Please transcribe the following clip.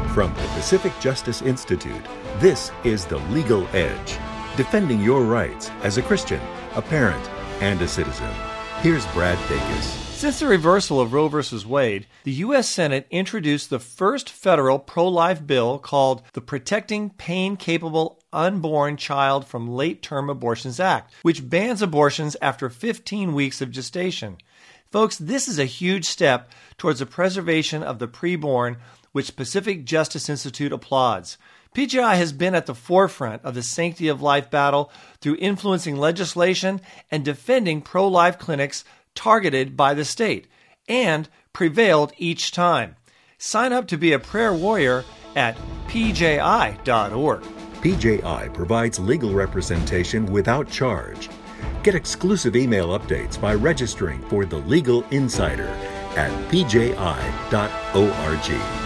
From the Pacific Justice Institute, this is The Legal Edge, defending your rights as a Christian, a parent, and a citizen. Here's Brad Dacus. Since the reversal of Roe v. Wade, the U.S. Senate introduced the first federal pro-life bill called the Protecting Pain-Capable Unborn Child from Late-Term Abortions Act, which bans abortions after 15 weeks of gestation. Folks, this is a huge step towards the preservation of the preborn, which Pacific Justice Institute applauds. PJI has been at the forefront of the sanctity of life battle through influencing legislation and defending pro-life clinics targeted by the state, and prevailed each time. Sign up to be a prayer warrior at pji.org. PJI provides legal representation without charge. Get exclusive email updates by registering for The Legal Insider at pji.org.